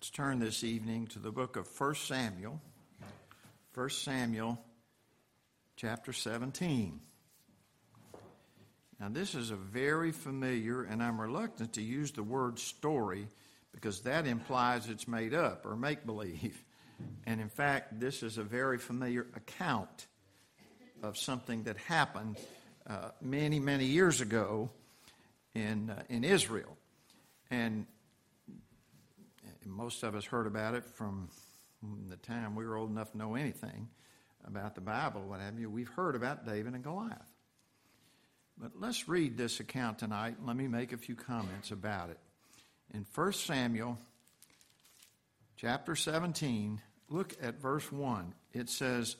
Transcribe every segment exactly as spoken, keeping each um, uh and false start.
Let's turn this evening to the book of First Samuel. First Samuel, chapter seventeen. Now, this is a very familiar, and I'm reluctant to use the word story because that implies it's made up or make-believe. And in fact, this is a very familiar account of something that happened uh, many, many years ago in uh, in Israel. And most of us heard about it from the time we were old enough to know anything about the Bible, what have you. We've heard about David and Goliath. But let's read this account tonight. Let me make a few comments about it. In First Samuel, chapter seventeen, look at verse one. It says,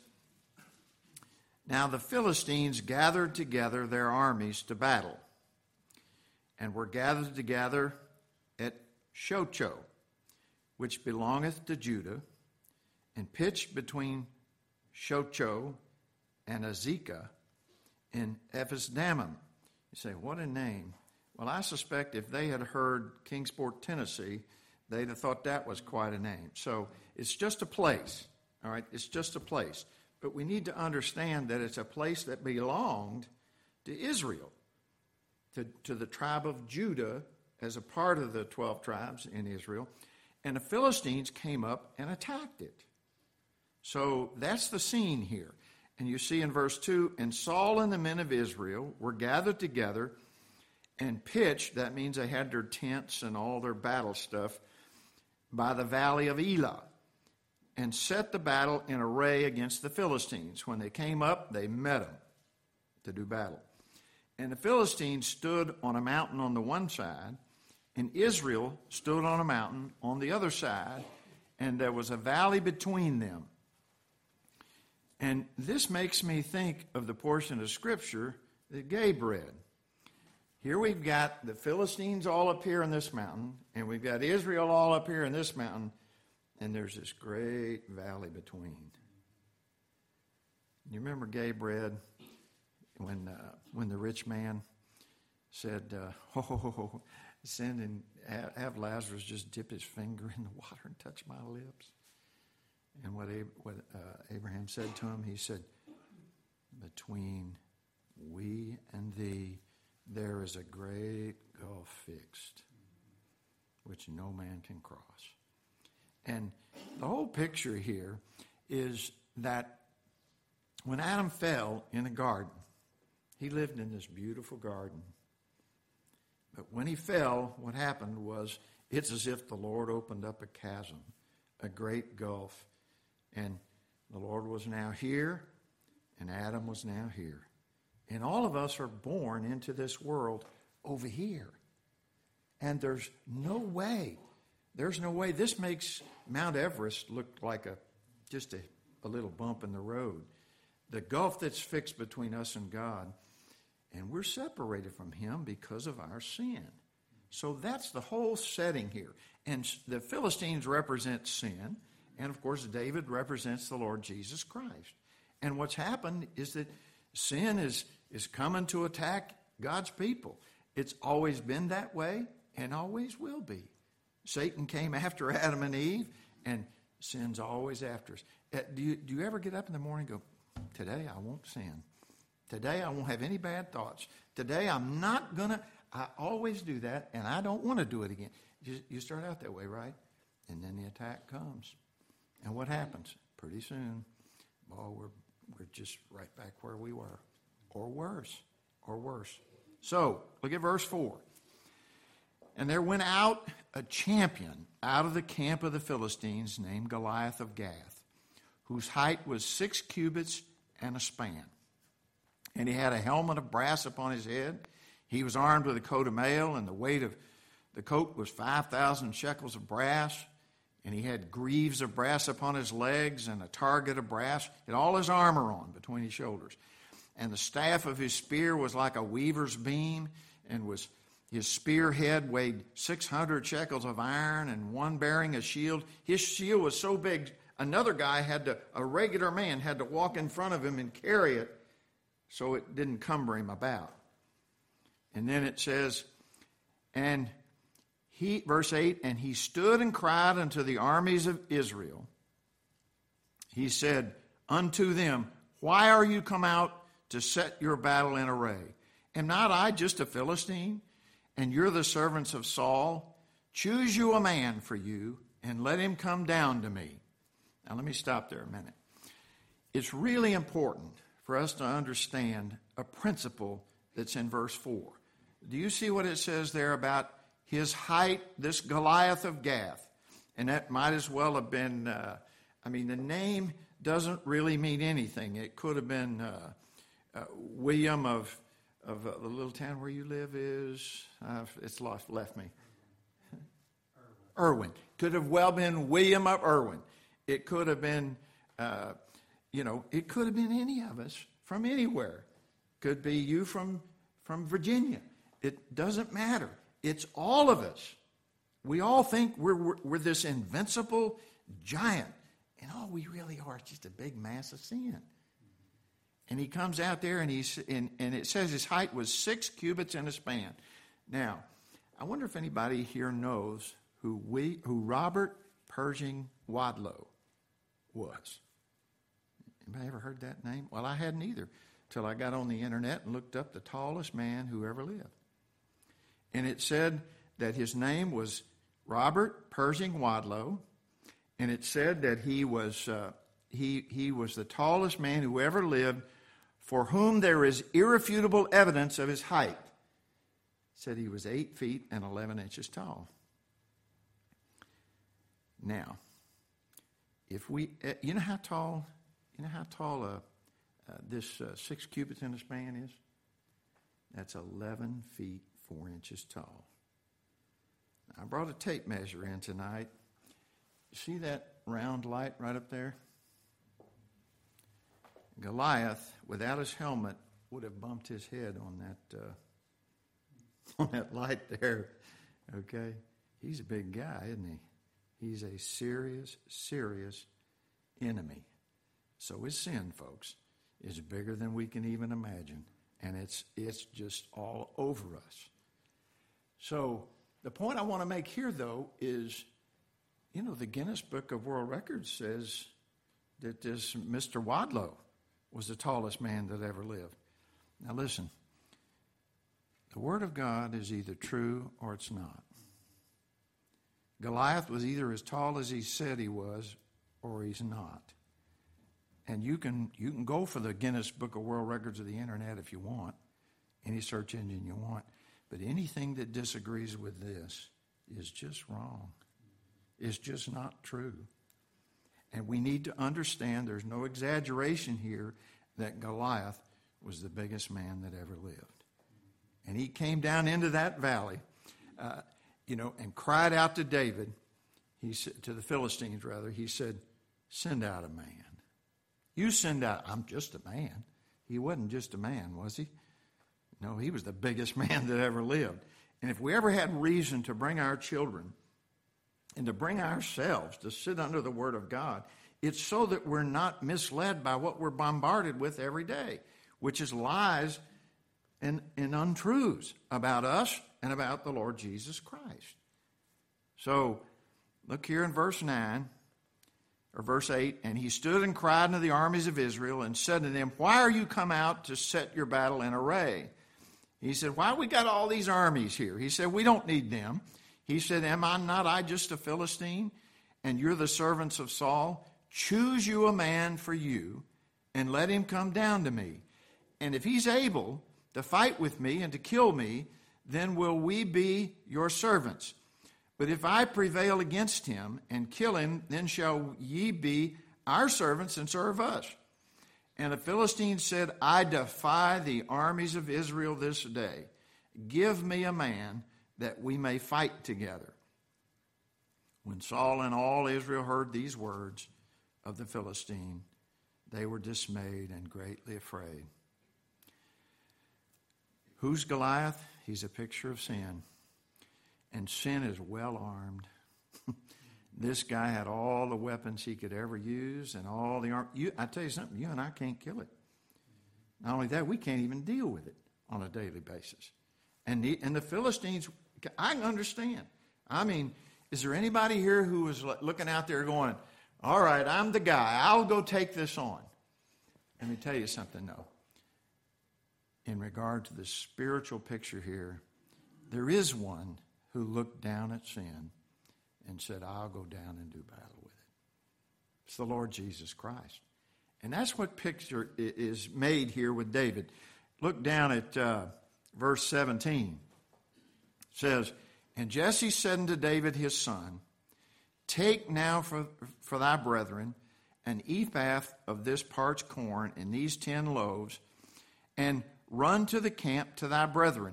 "Now the Philistines gathered together their armies to battle, and were gathered together at Shochoh, which belongeth to Judah, and pitched between Shochoh and Azekah in Ephes-dammim." You say, what a name. Well, I suspect if they had heard Kingsport, Tennessee, they'd have thought that was quite a name. So it's just a place, all right? It's just a place. But we need to understand that it's a place that belonged to Israel, to, to the tribe of Judah as a part of the twelve tribes in Israel. And the Philistines came up and attacked it. So that's the scene here. And you see in verse two, "And Saul and the men of Israel were gathered together and pitched," that means they had their tents and all their battle stuff, "by the valley of Elah, and set the battle in array against the Philistines." When they came up, they met them to do battle. "And the Philistines stood on a mountain on the one side, and Israel stood on a mountain on the other side, and there was a valley between them." And this makes me think of the portion of Scripture that Gabe read. Here we've got the Philistines all up here in this mountain, and we've got Israel all up here in this mountain, and there's this great valley between. You remember Gabe read when uh, when the rich man said, uh, "Ho, ho, ho, ho, send and have Lazarus just dip his finger in the water and touch my lips." And what, Ab- what uh, Abraham said to him, he said, "Between we and thee there is a great gulf fixed, which no man can cross." And the whole picture here is that when Adam fell in the garden, he lived in this beautiful garden. But when he fell, what happened was, it's as if the Lord opened up a chasm, a great gulf. And the Lord was now here, and Adam was now here. And all of us are born into this world over here. And there's no way, there's no way. This makes Mount Everest look like a just a, a little bump in the road. The gulf that's fixed between us and God, and we're separated from him because of our sin. So that's the whole setting here. And the Philistines represent sin. And, of course, David represents the Lord Jesus Christ. And what's happened is that sin is, is coming to attack God's people. It's always been that way and always will be. Satan came after Adam and Eve, and sin's always after us. Uh, do you, do you ever get up in the morning and go, "Today I won't sin. Today I won't have any bad thoughts. Today I'm not going to," I always do that, and I don't want to do it again. You, you start out that way, right? And then the attack comes. And what happens? Pretty soon, oh, we're we're just right back where we were. Or worse. Or worse. So, look at verse four. "And there went out a champion out of the camp of the Philistines named Goliath of Gath, whose height was six cubits and a span. And he had a helmet of brass upon his head. He was armed with a coat of mail, and the weight of the coat was five thousand shekels of brass. And he had greaves of brass upon his legs and a target of brass. He had all his armor on between his shoulders. And the staff of his spear was like a weaver's beam, and was his spear head weighed six hundred shekels of iron, and one bearing a shield. His shield was so big, another guy had to, a regular man had to walk in front of him and carry it so it didn't cumber him about. And then it says, and he, verse eight, and he stood and cried unto the armies of Israel. He said unto them, why are you come out to set your battle in array? Am not I just a Philistine, and you're the servants of Saul? Choose you a man for you, and let him come down to me. Now let me stop there a minute. It's really important for us to understand a principle that's in verse four. Do you see what it says there about his height, this Goliath of Gath? And that might as well have been, uh, I mean, the name doesn't really mean anything. It could have been uh, uh, William of, of uh, the little town where you live is, uh, it's lost, left me. Irwin. Could have well been William of Irwin. It could have been, uh, you know, it could have been any of us from anywhere. Could be you from, from Virginia. It doesn't matter. It's all of us. We all think we're, we're, we're this invincible giant. And all we really are is just a big mass of sin. And he comes out there and, he's, and, and it says his height was six cubits in a span. Now, I wonder if anybody here knows who we, who Robert Pershing Wadlow was. Anybody ever heard that name? Well, I hadn't either till I got on the internet and looked up the tallest man who ever lived. And it said that his name was Robert Pershing Wadlow, and it said that he was uh, he he was the tallest man who ever lived, for whom there is irrefutable evidence of his height. It said he was eight feet and eleven inches tall. Now, if we, uh, you know how tall, you know how tall uh, uh, this uh, six cubits in a span is? That's eleven feet four inches tall. Now, I brought a tape measure in tonight. See that round light right up there? Goliath, without his helmet, would have bumped his head on that uh, on that light there. Okay, he's a big guy, isn't he? He's a serious, serious enemy. So his sin, folks, is bigger than we can even imagine, and it's it's just all over us. So the point I want to make here, though, is, you know, the Guinness Book of World Records says that this Mister Wadlow was the tallest man that ever lived. Now listen, the Word of God is either true or it's not. Goliath was either as tall as he said he was or he's not. And you can you can go for the Guinness Book of World Records of the internet if you want, any search engine you want. But anything that disagrees with this is just wrong. It's just not true. And we need to understand there's no exaggeration here that Goliath was the biggest man that ever lived. And he came down into that valley, uh, you know, and cried out to David, he said, to the Philistines rather, he said, send out a man. You send out, I'm just a man. He wasn't just a man, was he? No, he was the biggest man that ever lived. And if we ever had reason to bring our children and to bring ourselves to sit under the Word of God, it's so that we're not misled by what we're bombarded with every day, which is lies and, and untruths about us and about the Lord Jesus Christ. So, look here in verse nine, or verse eight, and he stood and cried unto the armies of Israel and said to them, why are you come out to set your battle in array? He said, why we got all these armies here? He said, we don't need them. He said, am I not I just a Philistine, and you're the servants of Saul? Choose you a man for you, and let him come down to me. And if he's able to fight with me and to kill me, then will we be your servants. But if I prevail against him and kill him, then shall ye be our servants and serve us. And the Philistines said, I defy the armies of Israel this day. Give me a man that we may fight together. When Saul and all Israel heard these words of the Philistine, they were dismayed and greatly afraid. Who's Goliath? He's a picture of sin. And sin is well armed. This guy had all the weapons he could ever use and all the arm. You, I tell you something, you and I can't kill it. Not only that, we can't even deal with it on a daily basis. And the, and the Philistines, I can understand. I mean, is there anybody here who was looking out there going, all right, I'm the guy. I'll go take this on. Let me tell you something, though. In regard to the spiritual picture here, there is one who looked down at sin and said, I'll go down and do battle with it. It's the Lord Jesus Christ. And that's what picture is made here with David. Look down at uh, verse seventeen. It says, and Jesse said unto David his son, take now for, for thy brethren an ephah of this parched corn and these ten loaves, and run to the camp to thy brethren.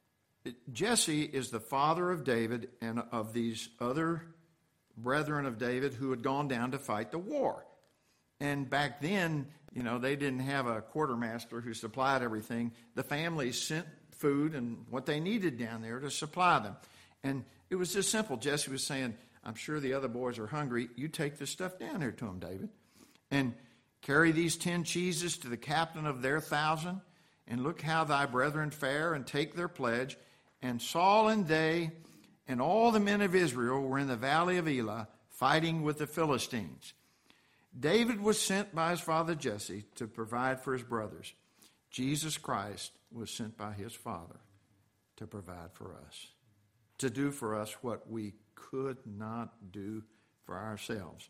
Jesse is the father of David and of these other brethren of David who had gone down to fight the war. And back then, you know, they didn't have a quartermaster who supplied everything. The families sent food and what they needed down there to supply them. And it was just simple. Jesse was saying, I'm sure the other boys are hungry. You take this stuff down there to them, David. And carry these ten cheeses to the captain of their thousand. And look how thy brethren fare, and take their pledge. And Saul and they and all the men of Israel were in the valley of Elah fighting with the Philistines. David was sent by his father Jesse to provide for his brothers. Jesus Christ was sent by his Father to provide for us, to do for us what we could not do for ourselves.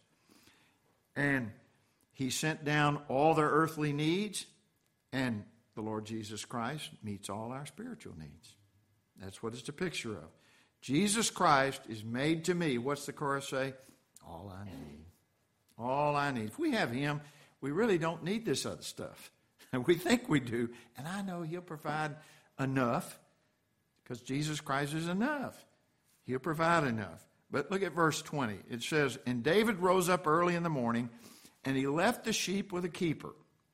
And he sent down all their earthly needs, and the Lord Jesus Christ meets all our spiritual needs. That's what it's a picture of. Jesus Christ is made to me, what's the chorus say? All I need. All I need. If we have him, we really don't need this other stuff. We think we do, and I know he'll provide enough because Jesus Christ is enough. He'll provide enough. But look at verse twenty. It says, and David rose up early in the morning, and he left the sheep with a keeper,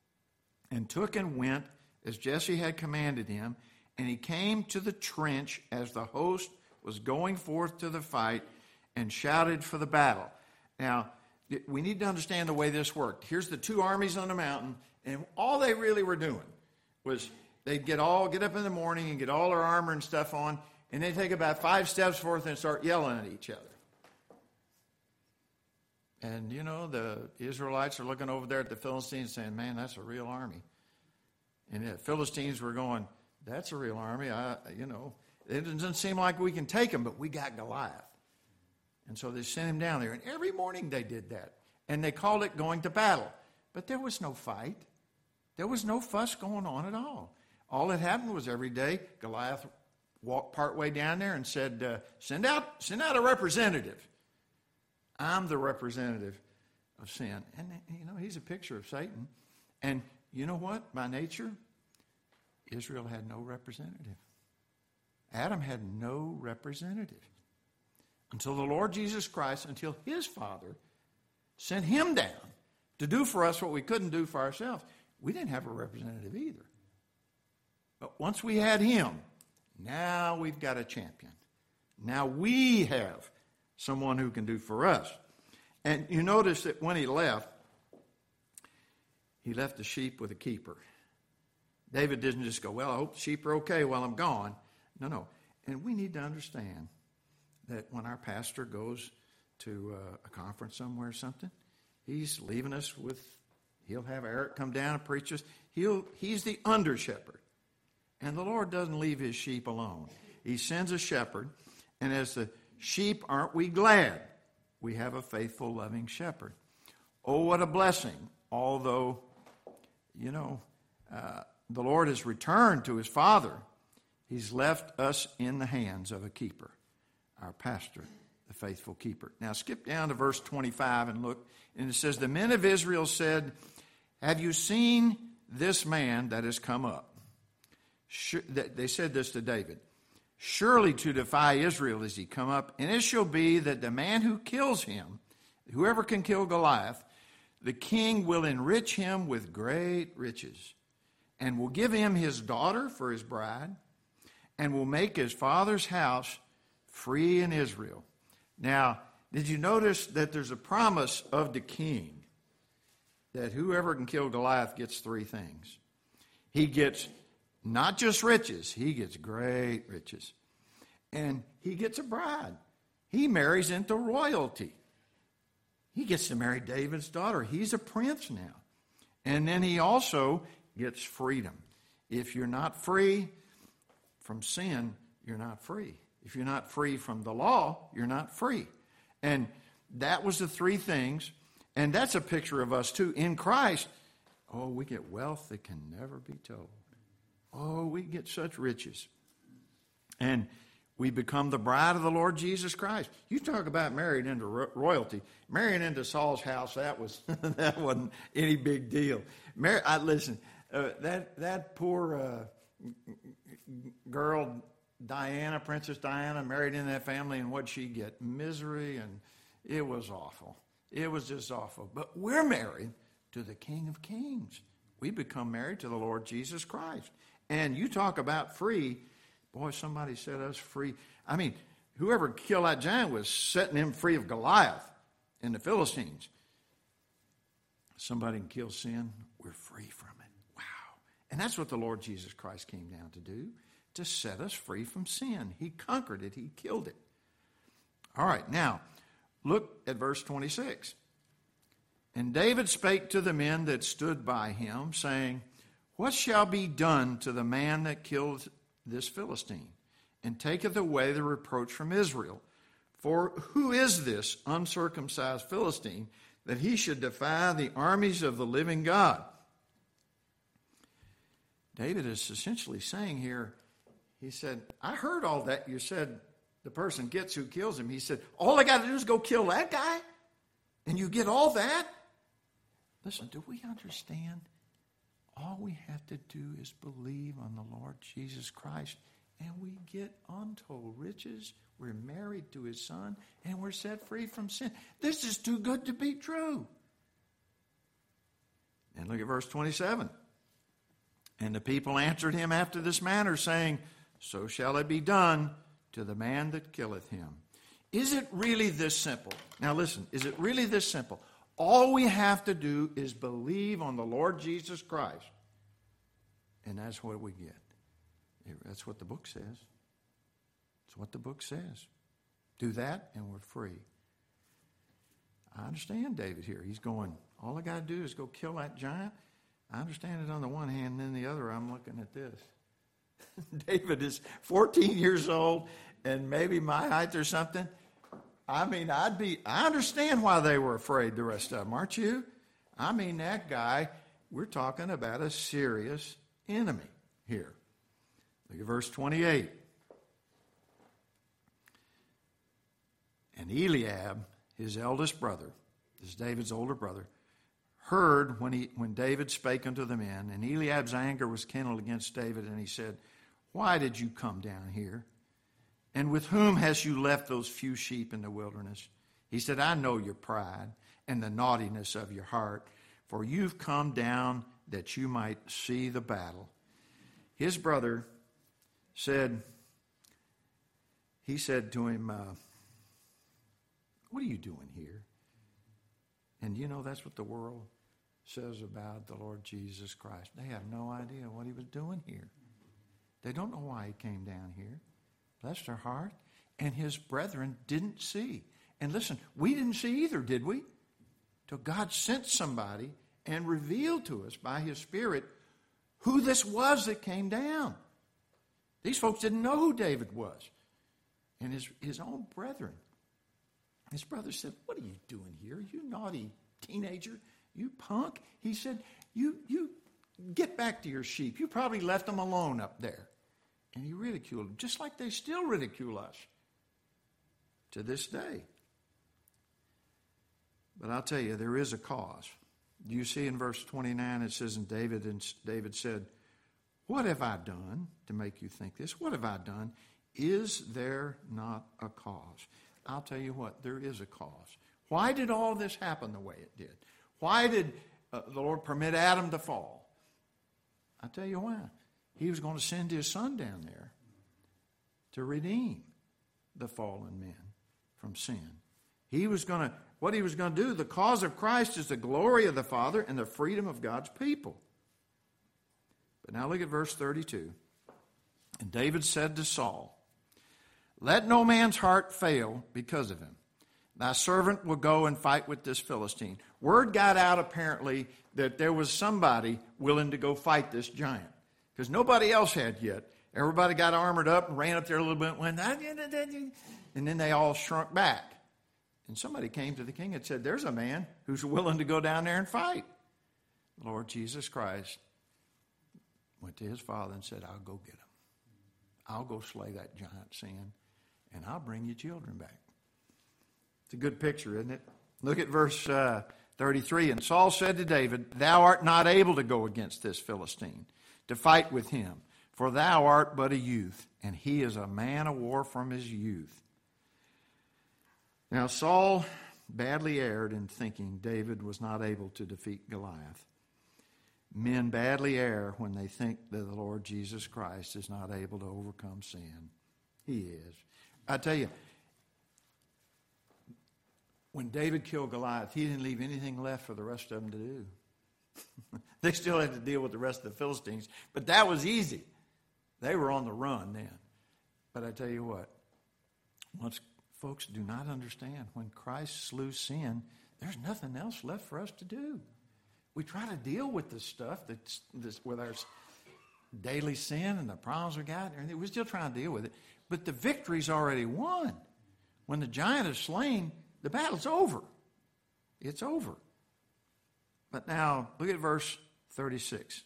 and took and went as Jesse had commanded him, and he came to the trench as the host was going forth to the fight, and shouted for the battle. Now, we need to understand the way this worked. Here's the two armies on the mountain, and all they really were doing was they'd get all get up in the morning and get all their armor and stuff on, and they'd take about five steps forth and start yelling at each other. And, you know, the Israelites are looking over there at the Philistines saying, man, that's a real army. And the Philistines were going, that's a real army. I, you know, it doesn't seem like we can take them, but we got Goliath. And so they sent him down there. And every morning they did that. And they called it going to battle. But there was no fight. There was no fuss going on at all. All that happened was every day Goliath walked partway down there and said, uh, send out, send out a representative. I'm the representative of sin. And, you know, he's a picture of Satan. And you know what? By nature, Israel had no representative. Adam had no representative. Until the Lord Jesus Christ, until his Father sent him down to do for us what we couldn't do for ourselves. We didn't have a representative either. But once we had him, now we've got a champion. Now we have someone who can do for us. And you notice that when he left, he left the sheep with a keeper. David didn't just go, well, I hope the sheep are okay while I'm gone. No, no. And we need to understand that when our pastor goes to uh, a conference somewhere or something, he's leaving us with, he'll have Eric come down and preach us. He'll, he's the under shepherd. And the Lord doesn't leave his sheep alone. He sends a shepherd, and as the sheep, aren't we glad we have a faithful, loving shepherd? Oh, what a blessing. Although, you know, uh, the Lord has returned to his Father, he's left us in the hands of a keeper, our pastor, the faithful keeper. Now skip down to verse twenty-five and look, and it says, the men of Israel said, have you seen this man that has come up? Sure, they said this to David. Surely to defy Israel is he come up, and it shall be that the man who kills him, whoever can kill Goliath, the king will enrich him with great riches, and will give him his daughter for his bride, and will make his father's house free in Israel. Now, did you notice that there's a promise of the king that whoever can kill Goliath gets three things? He gets not just riches, he gets great riches. And he gets a bride. he marries into royalty. He gets to marry David's daughter. He's a prince now. And then he also gets freedom. If you're not free from sin, you're not free. If you're not free from the law, you're not free. And that was the three things. And that's a picture of us too. In Christ, oh, we get wealth that can never be told. Oh, we get such riches. And we become the bride of the Lord Jesus Christ. You talk about married into ro- royalty. Marrying into Saul's house, that was that wasn't any big deal. Mar- I, listen, uh, that that poor uh, girl, Diana, Princess Diana, married into that family, and what'd she get? Misery, and it was awful. It was just awful. But we're married to the King of Kings. We become married to the Lord Jesus Christ. And you talk about free. Boy, somebody set us free. I mean, whoever killed that giant was setting him free of Goliath and the Philistines. Somebody can kill sin, we're free from it. Wow. And that's what the Lord Jesus Christ came down to do, to set us free from sin. He conquered it. He killed it. All right, now, look at verse twenty-six. And David spake to the men that stood by him, saying, What shall be done to the man that killed this Philistine, and taketh away the reproach from Israel? For who is this uncircumcised Philistine, that he should defy the armies of the living God? David is essentially saying here, he said, I heard all that you said the person gets who kills him. He said, all I got to do is go kill that guy, and you get all that? Listen, do we understand? All we have to do is believe on the Lord Jesus Christ, and we get untold riches. We're married to his son, and we're set free from sin. This is too good to be true. And look at verse twenty-seven. And the people answered him after this manner, saying, So shall it be done to the man that killeth him. Is it really this simple? Now listen, is it really this simple? All we have to do is believe on the Lord Jesus Christ. And that's what we get. That's what the book says. That's what the book says. Do that and we're free. I understand David here. He's going, all I got to do is go kill that giant. I understand it on the one hand, and then the other I'm looking at this. David is fourteen years old and maybe my height or something. I mean, I'd be, I understand why they were afraid, the rest of them, aren't you? I mean, that guy, we're talking about a serious enemy here. Look at verse twenty-eight. And Eliab, his eldest brother, this is David's older brother, heard when he when David spake unto the men, and Eliab's anger was kindled against David, and he said, Why did you come down here? And with whom hast you left those few sheep in the wilderness? He said, I know your pride and the naughtiness of your heart, for you've come down that you might see the battle. His brother said, he said to him, uh, what are you doing here? And you know, that's what the world says about the Lord Jesus Christ. They have no idea what he was doing here. They don't know why he came down here. Bless their heart. And his brethren didn't see. And listen, we didn't see either, did we? Till God sent somebody and revealed to us by his Spirit who this was that came down. These folks didn't know who David was. And his, his own brethren. His brother said, what are you doing here? You naughty teenager. You punk. He said, you, you get back to your sheep. You probably left them alone up there. And he ridiculed them, just like they still ridicule us to this day. But I'll tell you, there is a cause. Do you see in verse twenty-nine, it says, and David, and David said, what have I done to make you think this? What have I done? Is there not a cause? I'll tell you what, there is a cause. Why did all this happen the way it did? Why did uh, the Lord permit Adam to fall? I'll tell you why. He was going to send his son down there to redeem the fallen men from sin. He was going to, what he was going to do, the cause of Christ is the glory of the Father and the freedom of God's people. But now look at verse thirty-two. And David said to Saul, Let no man's heart fail because of him. Thy servant will go and fight with this Philistine. Word got out apparently that there was somebody willing to go fight this giant, because nobody else had yet. Everybody got armored up and ran up there a little bit and went, and then they all shrunk back. And somebody came to the king and said, there's a man who's willing to go down there and fight. The Lord Jesus Christ went to his father and said, I'll go get him. I'll go slay that giant sin, and I'll bring your children back. It's a good picture, isn't it? Look at verse uh, thirty-three. And Saul said to David, thou art not able to go against this Philistine, to fight with him, for thou art but a youth, and he is a man of war from his youth. Now Saul badly erred in thinking David was not able to defeat Goliath. Men badly err when they think that the Lord Jesus Christ is not able to overcome sin. He is. I tell you, when David killed Goliath, he didn't leave anything left for the rest of them to do. They still had to deal with the rest of the Philistines, but that was easy. They were on the run then. But I tell you what, once folks do not understand, when Christ slew sin, there's nothing else left for us to do. We try to deal with this stuff that's this, with our daily sin and the problems we got. And we're still trying to deal with it. But the victory's already won. When the giant is slain, the battle's over. It's over. But now, look at verse thirty-six.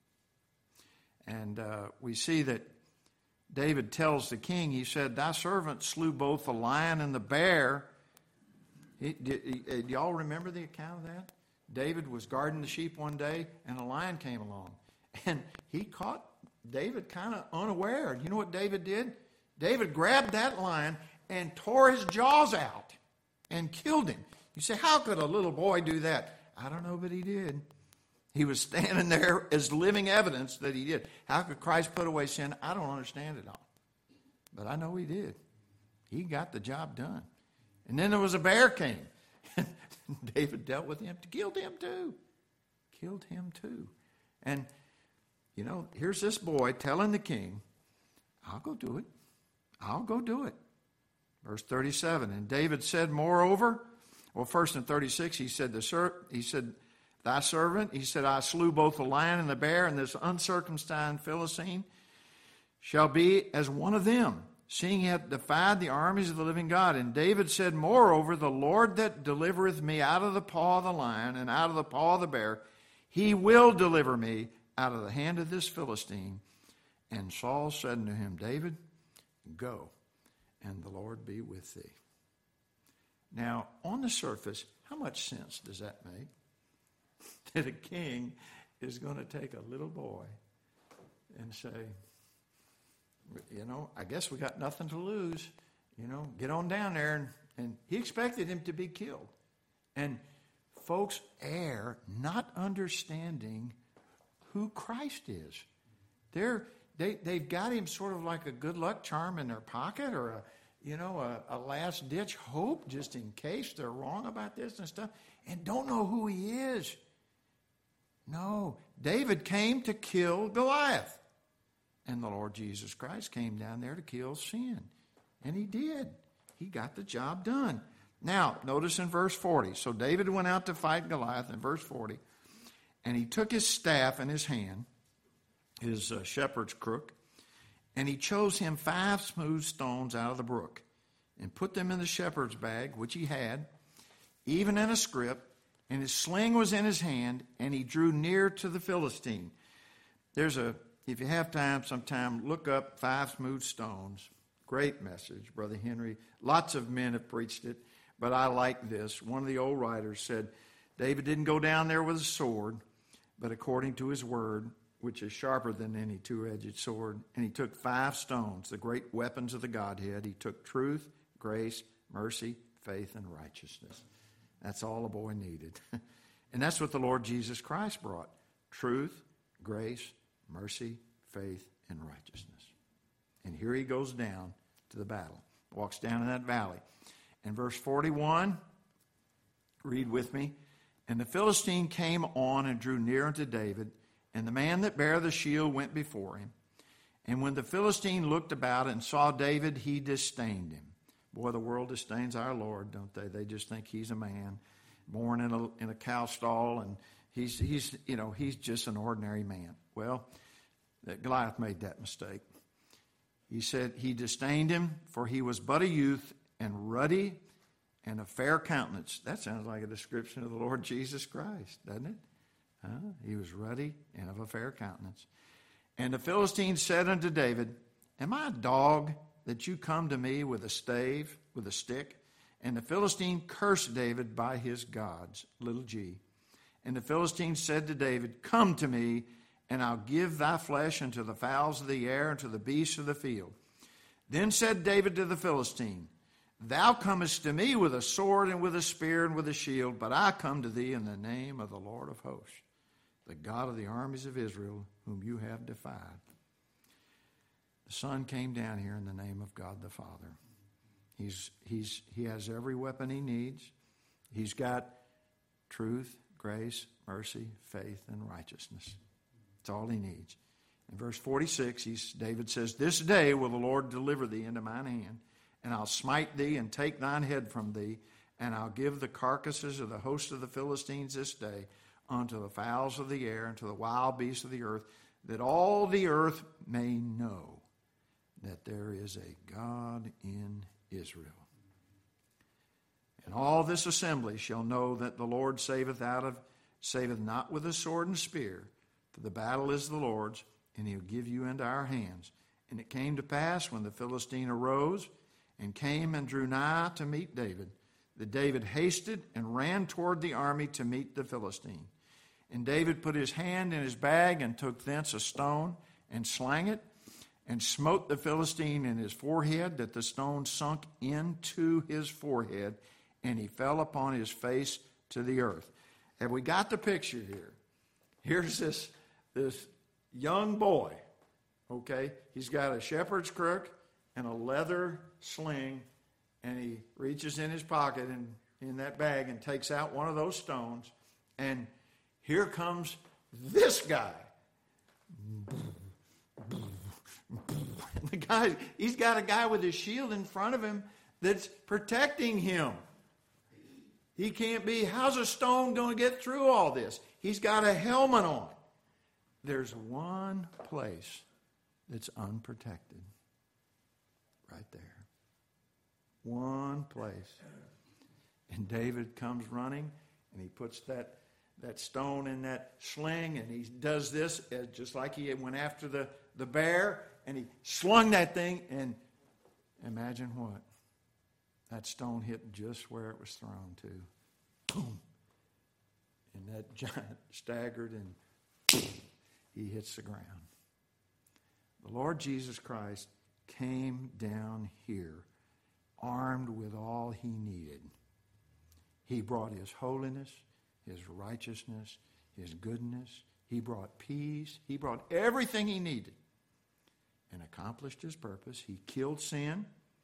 And uh, we see that David tells the king, he said, thy servant slew both the lion and the bear. He, did, he, do y'all remember the account of that? David was guarding the sheep one day, and a lion came along. And he caught David kind of unaware. You know what David did? David grabbed that lion and tore his jaws out and killed him. You say, how could a little boy do that? I don't know, but he did. He was standing there as living evidence that he did. How could Christ put away sin? I don't understand it all. But I know he did. He got the job done. And then there was a bear came. David dealt with him, killed him too. Killed him too. And, you know, here's this boy telling the king, I'll go do it. I'll go do it. Verse thirty-seven, and David said, moreover, well, first in thirty-six, he said, the ser- he said, thy servant, he said, I slew both the lion and the bear, and this uncircumcised Philistine shall be as one of them, seeing he hath defied the armies of the living God. And David said, moreover, the Lord that delivereth me out of the paw of the lion and out of the paw of the bear, he will deliver me out of the hand of this Philistine. And Saul said unto him, David, go, and the Lord be with thee. Now, on the surface, how much sense does that make? That a king is going to take a little boy and say, you know, I guess we got nothing to lose. You know, get on down there. And, and he expected him to be killed. And folks err not understanding who Christ is. They're, they, they've got him sort of like a good luck charm in their pocket, or a, you know, a, a last-ditch hope just in case they're wrong about this and stuff, and don't know who he is. No, David came to kill Goliath. And the Lord Jesus Christ came down there to kill sin. And he did. He got the job done. Now, notice in verse forty. So David went out to fight Goliath in verse forty. And he took his staff in his hand, his uh, shepherd's crook, and he chose him five smooth stones out of the brook, and put them in the shepherd's bag, which he had, even in a scrip, and his sling was in his hand, and he drew near to the Philistine. There's a, if you have time sometime, look up Five Smooth Stones. Great message, Brother Henry. Lots of men have preached it, but I like this. One of the old writers said, David didn't go down there with a sword, but according to his word, which is sharper than any two-edged sword, and he took five stones, the great weapons of the Godhead. He took truth, grace, mercy, faith, and righteousness. That's all a boy needed. And that's what the Lord Jesus Christ brought. Truth, grace, mercy, faith, and righteousness. And here he goes down to the battle. Walks down in that valley. And verse forty-one, read with me. And the Philistine came on and drew near unto David, and the man that bare the shield went before him. And when the Philistine looked about and saw David, he disdained him. Boy, the world disdains our Lord, don't they? They just think he's a man born in a in a cow stall, and he's he's you know he's just an ordinary man. Well, that Goliath made that mistake. He said he disdained him, for he was but a youth and ruddy and of fair countenance. That sounds like a description of the Lord Jesus Christ, doesn't it? Huh? He was ruddy and of a fair countenance. And the Philistines said unto David, Am I a dog that you come to me with a stave, with a stick? And the Philistine cursed David by his gods, little g. And the Philistine said to David, Come to me, and I'll give thy flesh unto the fowls of the air and to the beasts of the field. Then said David to the Philistine, Thou comest to me with a sword and with a spear and with a shield, but I come to thee in the name of the Lord of hosts, the God of the armies of Israel, whom you have defied. The Son came down here in the name of God the Father. He's, he's, he has every weapon he needs. He's got truth, grace, mercy, faith, and righteousness. That's all he needs. In verse forty-six, he's, David says, This day will the Lord deliver thee into mine hand, and I'll smite thee and take thine head from thee, and I'll give the carcasses of the host of the Philistines this day unto the fowls of the air and to the wild beasts of the earth, that all the earth may know that there is a God in Israel. And all this assembly shall know that the Lord saveth out of saveth not with a sword and spear, for the battle is the Lord's, and he'll give you into our hands. And it came to pass, when the Philistine arose and came and drew nigh to meet David, that David hasted and ran toward the army to meet the Philistine. And David put his hand in his bag and took thence a stone and slang it, and smote the Philistine in his forehead, that the stone sunk into his forehead, and he fell upon his face to the earth. Have we got the picture here? Here's this, this young boy, okay? He's got a shepherd's crook and a leather sling, and he reaches in his pocket and in that bag and takes out one of those stones, and here comes this guy. The guy, he's got a guy with his shield in front of him that's protecting him. He can't be, how's a stone going to get through all this? He's got a helmet on. There's one place that's unprotected. Right there. One place. And David comes running, and he puts that, that stone in that sling, and he does this as, just like he went after the, the bear, and he slung that thing, and imagine what? That stone hit just where it was thrown to. Boom. And that giant staggered, and he hits the ground. The Lord Jesus Christ came down here armed with all he needed. He brought his holiness, his righteousness, his goodness. He brought peace. He brought everything he needed and accomplished his purpose. He killed sin.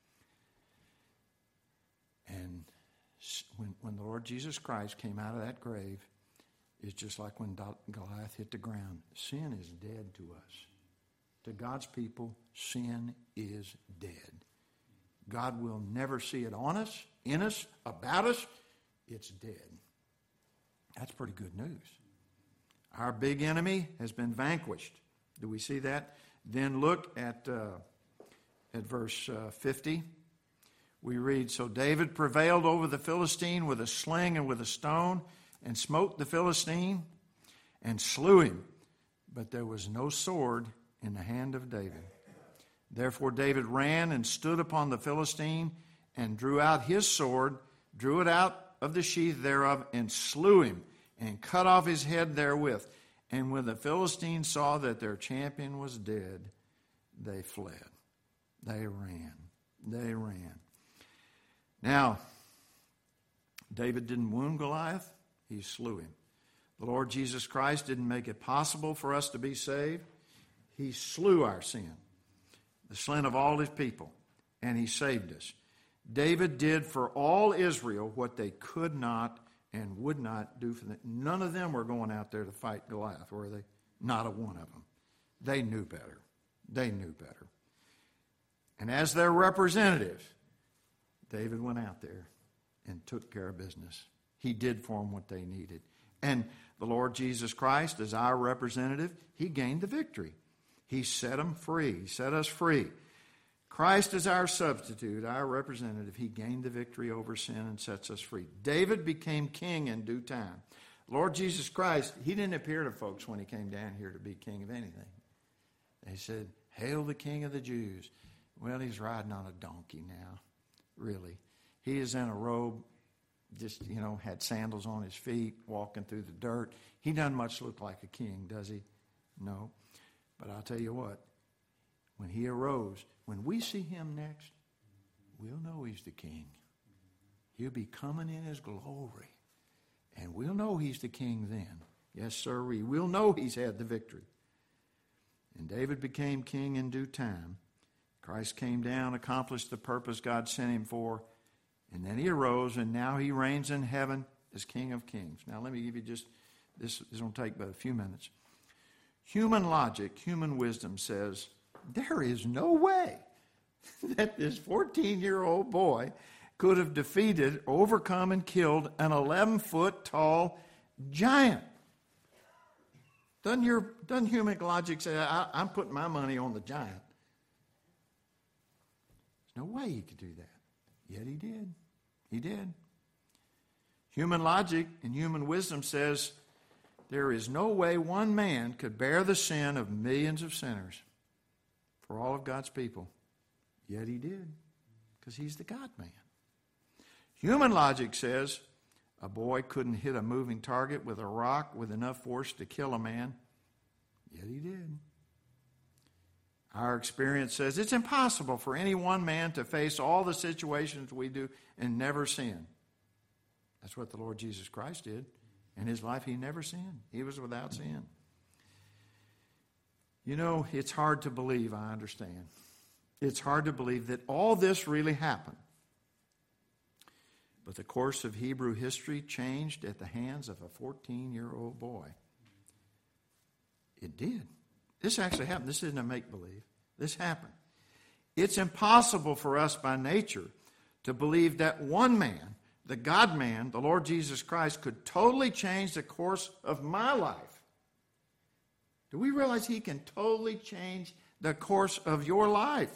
And when, when the Lord Jesus Christ came out of that grave, it's just like when Goliath hit the ground. Sin is dead to us. To God's people, sin is dead. God will never see it on us, in us, about us. It's dead. That's pretty good news. Our big enemy has been vanquished. Do we see that? Then look at, uh, at verse uh, fifty. We read, So David prevailed over the Philistine with a sling and with a stone, and smote the Philistine, and slew him. But there was no sword in the hand of David. Therefore David ran and stood upon the Philistine, and drew out his sword, drew it out of the sheath thereof, and slew him, and cut off his head therewith. And when the Philistines saw that their champion was dead, they fled. They ran. They ran. Now, David didn't wound Goliath. He slew him. The Lord Jesus Christ didn't make it possible for us to be saved. He slew our sin, the sin of all his people, and he saved us. David did for all Israel what they could not and would not do for them. None of them were going out there to fight Goliath, were they? Not a one of them. They knew better. They knew better. And as their representative, David went out there and took care of business. He did for them what they needed. And the Lord Jesus Christ, as our representative, he gained the victory. He set them free. He set us free. Christ is our substitute, our representative. He gained the victory over sin and sets us free. David became king in due time. Lord Jesus Christ, he didn't appear to folks when he came down here to be king of anything. They said, "Hail the King of the Jews." Well, he's riding on a donkey now, really. He is in a robe, just, you know, had sandals on his feet, walking through the dirt. He doesn't much look like a king, does he? No. But I'll tell you what, when he arose, when we see him next, we'll know he's the king. He'll be coming in his glory. And we'll know he's the king then. Yes, sir, we will know he's had the victory. And David became king in due time. Christ came down, accomplished the purpose God sent him for, and then he arose, and now he reigns in heaven as King of Kings. Now let me give you just, this is going to take but a few minutes. Human logic, human wisdom says, there is no way that this fourteen-year-old boy could have defeated, overcome, and killed an eleven-foot tall giant. Doesn't, your, doesn't human logic say, I, I'm putting my money on the giant? There's no way he could do that. Yet he did. He did. Human logic and human wisdom says there is no way one man could bear the sin of millions of sinners for all of God's people. Yet he did, because he's the God-man. Human logic says a boy couldn't hit a moving target with a rock with enough force to kill a man. Yet he did. Our experience says it's impossible for any one man to face all the situations we do and never sin. That's what the Lord Jesus Christ did. In his life, he never sinned. He was without sin. You know, it's hard to believe, I understand. It's hard to believe that all this really happened. But the course of Hebrew history changed at the hands of a fourteen-year-old boy. It did. This actually happened. This isn't a make-believe. This happened. It's impossible for us by nature to believe that one man, the God-man, the Lord Jesus Christ, could totally change the course of my life. Do we realize he can totally change the course of your life?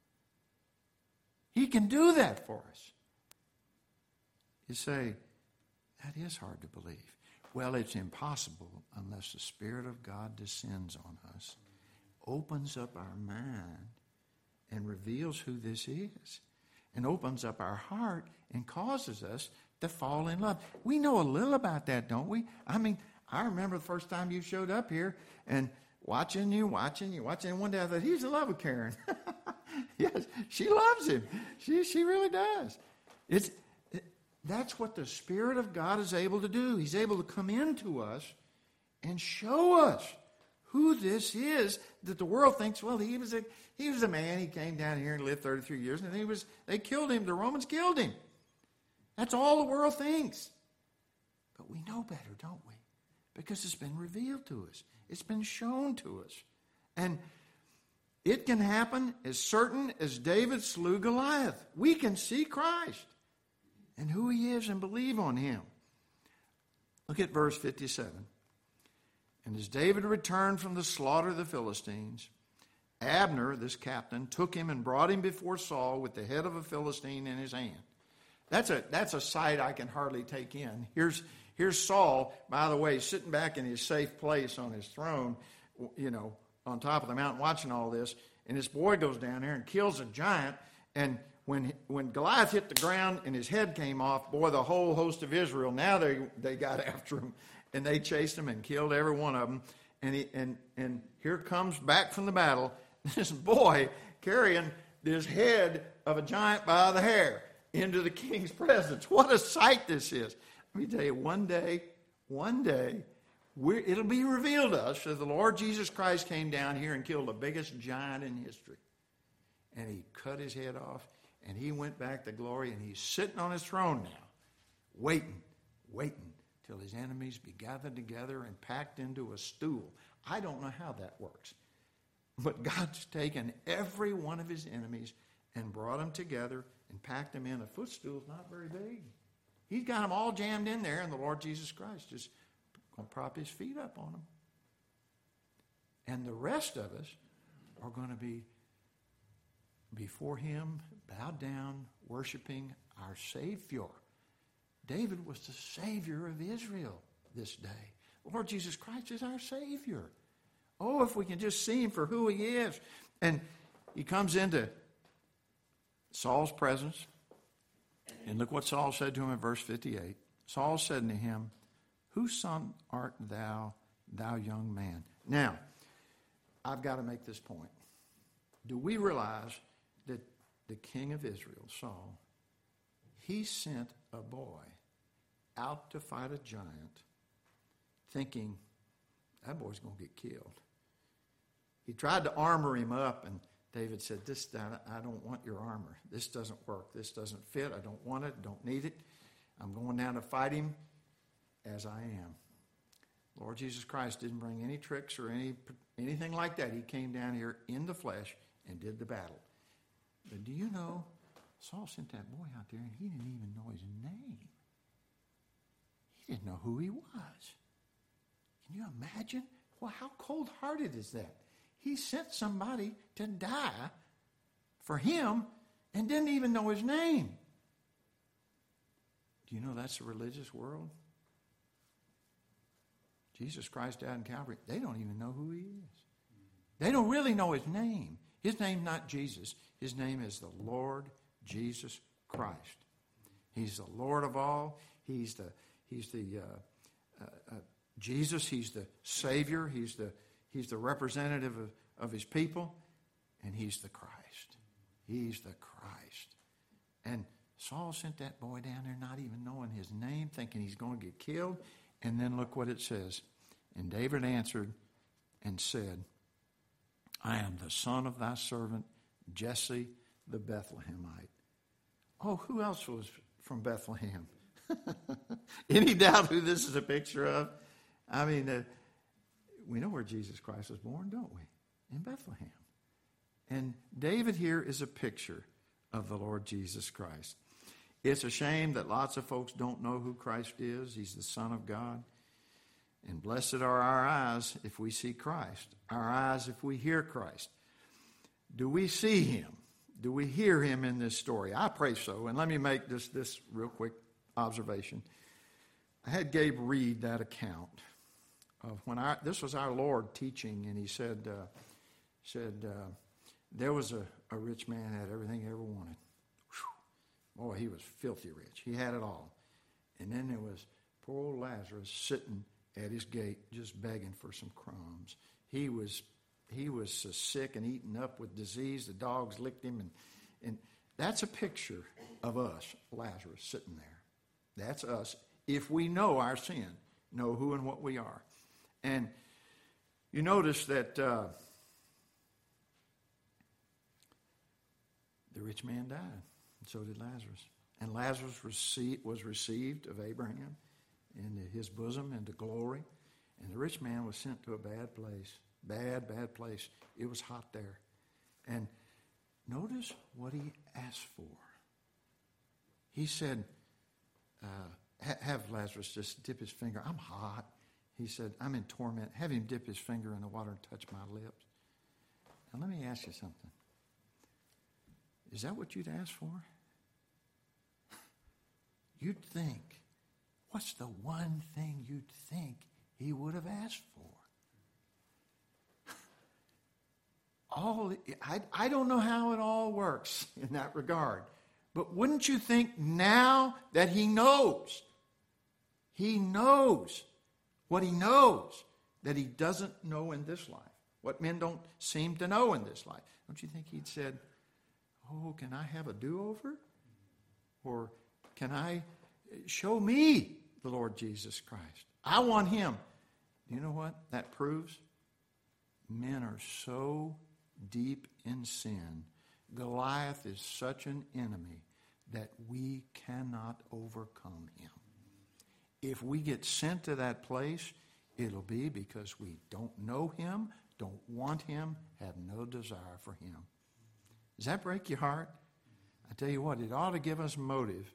He can do that for us. You say, that is hard to believe. Well, it's impossible unless the Spirit of God descends on us, opens up our mind, and reveals who this is, and opens up our heart and causes us to fall in love. We know a little about that, don't we? I mean, I remember the first time you showed up here and watching you, watching you, watching. And one day I thought, he's in love with Karen. Yes, she loves him. She, she really does. It's... That's what the Spirit of God is able to do. He's able to come into us and show us who this is that the world thinks, well, he was a he was a man. He came down here and lived thirty-three years, and he was they killed him. The Romans killed him. That's all the world thinks. But we know better, don't we? Because it's been revealed to us. It's been shown to us. And it can happen as certain as David slew Goliath. We can see Christ and who he is and believe on him. Look at verse fifty-seven. And as David returned from the slaughter of the Philistines, Abner, this captain, took him and brought him before Saul with the head of a Philistine in his hand. That's a, that's a sight I can hardly take in. Here's, here's Saul, by the way, sitting back in his safe place on his throne, you know, on top of the mountain watching all this. And this boy goes down there and kills a giant. And When when Goliath hit the ground and his head came off, boy, the whole host of Israel, now they they got after him, and they chased him and killed every one of them. And he, and and here comes back from the battle this boy carrying this head of a giant by the hair into the king's presence. What a sight this is! Let me tell you, one day, one day, we're, it'll be revealed to us that the Lord Jesus Christ came down here and killed the biggest giant in history, and he cut his head off. And he went back to glory, and he's sitting on his throne now, waiting, waiting till his enemies be gathered together and packed into a stool. I don't know how that works. But God's taken every one of his enemies and brought them together and packed them in. A footstool is not very big. He's got them all jammed in there, and the Lord Jesus Christ just going to prop his feet up on them. And the rest of us are going to be before him, bowed down, worshiping our Savior. David was the Savior of Israel this day. The Lord Jesus Christ is our Savior. Oh, if we can just see him for who he is. And he comes into Saul's presence. And look what Saul said to him in verse fifty-eight. Saul said to him, "Whose son art thou, thou young man?" Now, I've got to make this point. Do we realize that the king of Israel, Saul, he sent a boy out to fight a giant thinking that boy's going to get killed? He tried to armor him up, and David said, "This, I don't want your armor. This doesn't work. This doesn't fit. I don't want it. Don't need it. I'm going down to fight him as I am." Lord Jesus Christ didn't bring any tricks or any anything like that. He came down here in the flesh and did the battle. But do you know, Saul sent that boy out there, and he didn't even know his name. He didn't know who he was. Can you imagine? Well, how cold-hearted is that? He sent somebody to die for him and didn't even know his name. Do you know that's the religious world? Jesus Christ died in Calvary. They don't even know who he is. They don't really know his name. His name's not Jesus. His name is the Lord Jesus Christ. He's the Lord of all. He's the He's the uh, uh, uh, Jesus. He's the Savior. He's the He's the representative of, of his people, and he's the Christ. He's the Christ. And Saul sent that boy down there not even knowing his name, thinking he's going to get killed. And then look what it says. And David answered and said, "I am the son of thy servant Jesse the Bethlehemite." Oh, who else was from Bethlehem? Any doubt who this is a picture of? I mean, uh, we know where Jesus Christ was born, don't we? In Bethlehem. And David here is a picture of the Lord Jesus Christ. It's a shame that lots of folks don't know who Christ is. He's the Son of God. And blessed are our eyes if we see Christ. Our eyes if we hear Christ. Do we see him? Do we hear him in this story? I pray so. And let me make this, this real quick observation. I had Gabe read that account of when I, this was our Lord teaching, and he said, uh, said uh, there was a, a rich man had everything he ever wanted. Whew. Boy, he was filthy rich. He had it all. And then there was poor old Lazarus sitting at his gate just begging for some crumbs. He was he was so sick and eaten up with disease. The dogs licked him. And, and that's a picture of us, Lazarus, sitting there. That's us. If we know our sin, know who and what we are. And you notice that uh, the rich man died, and so did Lazarus. And Lazarus received, was received of Abraham into his bosom, into glory. And the rich man was sent to a bad place. Bad, bad place. It was hot there. And notice what he asked for. He said, uh, ha- have Lazarus just dip his finger. I'm hot. He said, I'm in torment. Have him dip his finger in the water and touch my lips. Now, let me ask you something. Is that what you'd ask for? You'd think, what's the one thing you'd think he would have asked for? All I, I don't know how it all works in that regard. But wouldn't you think now that he knows, he knows what he knows that he doesn't know in this life, what men don't seem to know in this life, don't you think he'd said, oh, can I have a do-over? Or can I show me the Lord Jesus Christ? I want him. Do you know what that proves? Men are so deep in sin. Goliath is such an enemy that we cannot overcome him. If we get sent to that place, it'll be because we don't know him, don't want him, have no desire for him. Does that break your heart? I tell you what, it ought to give us motive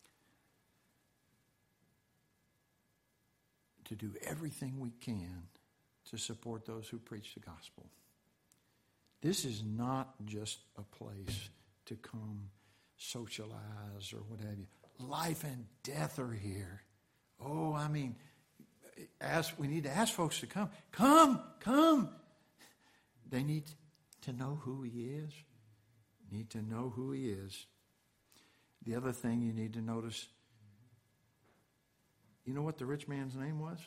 to do everything we can to support those who preach the gospel. This is not just a place to come socialize or what have you. Life and death are here. Oh, I mean, ask, we need to ask folks to come. Come, come. They need to know who he is. Need to know who he is. The other thing you need to notice, you know what the rich man's name was?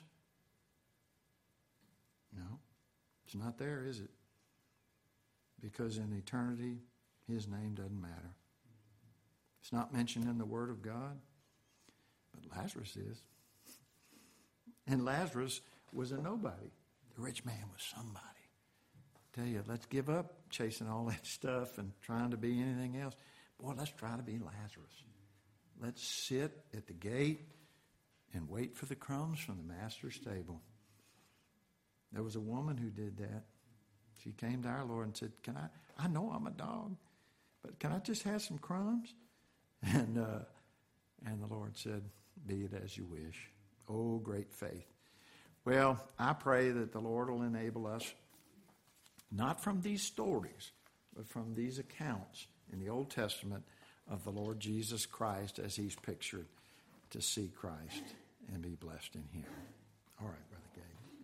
No, it's not there, is it? Because in eternity, his name doesn't matter. It's not mentioned in the Word of God, but Lazarus is. And Lazarus was a nobody. The rich man was somebody. I tell you, let's give up chasing all that stuff and trying to be anything else. Boy, let's try to be Lazarus. Let's sit at the gate and wait for the crumbs from the master's table. There was a woman who did that. She came to our Lord and said, "Can I? I know I'm a dog, but can I just have some crumbs?" And uh, and the Lord said, "Be it as you wish." Oh, great faith. Well, I pray that the Lord will enable us, not from these stories, but from these accounts in the Old Testament of the Lord Jesus Christ as he's pictured, to see Christ and be blessed in him. All right, brother.